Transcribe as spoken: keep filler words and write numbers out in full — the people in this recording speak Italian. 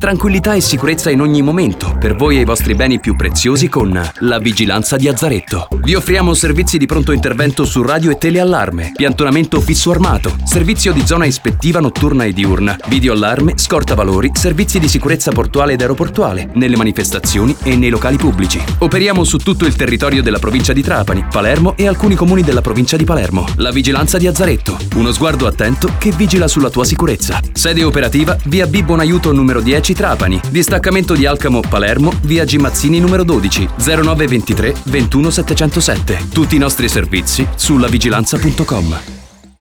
Tranquillità e sicurezza in ogni momento, per voi e i vostri beni più preziosi con la Vigilanza di Azzaretto. Vi offriamo servizi di pronto intervento su radio e teleallarme, piantonamento fisso armato, servizio di zona ispettiva notturna e diurna, videoallarme, scorta valori, servizi di sicurezza portuale ed aeroportuale, nelle manifestazioni e nei locali pubblici. Operiamo su tutto il territorio della provincia di Trapani, Palermo e alcuni comuni della provincia di Palermo. La Vigilanza di Azzaretto, uno sguardo attento che vigila sulla tua sicurezza. Sede operativa, via B. Bonaiuto numero dieci Trapani, distaccamento di Alcamo Palermo, via G. Mazzini numero dodici, zero nove ventitré ventuno settecentosette. Tutti i nostri servizi sulla vigilanza punto com.